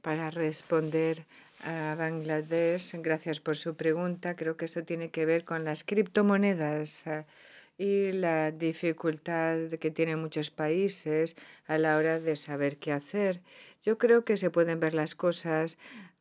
Para responder a Bangladesh, gracias por su pregunta. Creo que esto tiene que ver con las criptomonedas y la dificultad que tienen muchos países a la hora de saber qué hacer. Yo creo que se pueden ver las cosas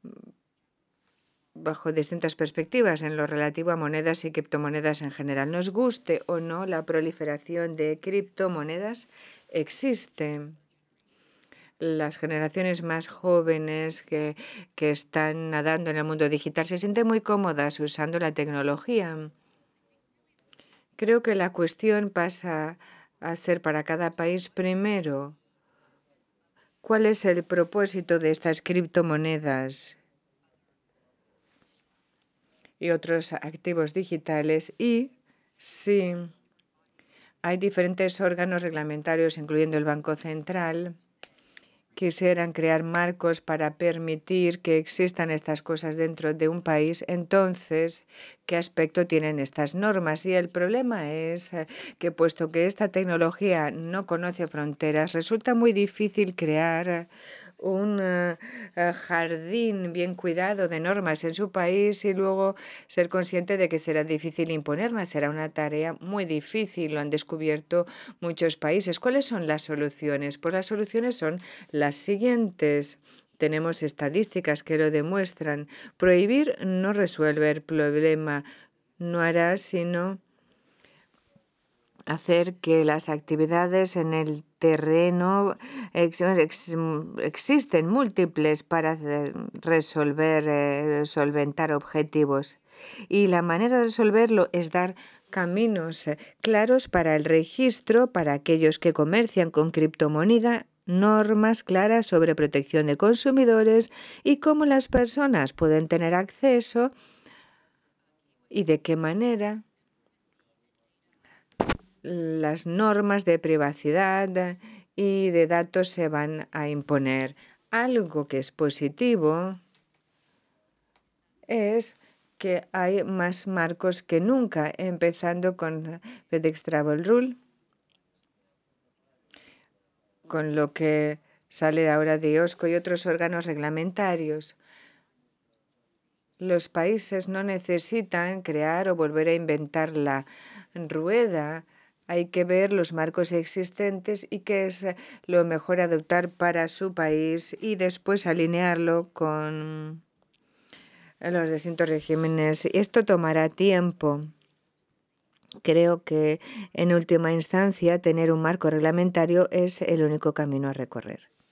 bajo distintas perspectivas en lo relativo a monedas y criptomonedas en general. Nos guste o no la proliferación de criptomonedas, existe. Las generaciones más jóvenes que están nadando en el mundo digital se sienten muy cómodas usando la tecnología. Creo que la cuestión pasa a ser para cada país primero, ¿cuál es el propósito de estas criptomonedas y otros activos digitales? Y si hay diferentes órganos reglamentarios, incluyendo el Banco Central, quisieran crear marcos para permitir que existan estas cosas dentro de un país, entonces, ¿qué aspecto tienen estas normas? Y el problema es que, puesto que esta tecnología no conoce fronteras, resulta muy difícil crear un jardín bien cuidado de normas en su país y luego ser consciente de que será difícil imponerlas. Será una tarea muy difícil, lo han descubierto muchos países. ¿Cuáles son las soluciones? Pues las soluciones son las siguientes. Tenemos estadísticas que lo demuestran. Prohibir no resuelve el problema, no hará sino hacer que las actividades en el terreno existen múltiples para solventar objetivos. Y la manera de resolverlo es dar caminos claros para el registro para aquellos que comercian con criptomoneda, normas claras sobre protección de consumidores y cómo las personas pueden tener acceso y de qué manera las normas de privacidad y de datos se van a imponer. Algo que es positivo es que hay más marcos que nunca, empezando con FedEx Travel Rule, con lo que sale ahora de IOSCO y otros órganos reglamentarios. Los países no necesitan crear o volver a inventar la rueda. Hay que ver los marcos existentes y qué es lo mejor adoptar para su país y después alinearlo con los distintos regímenes. Esto tomará tiempo. Creo que, en última instancia, tener un marco reglamentario es el único camino a recorrer.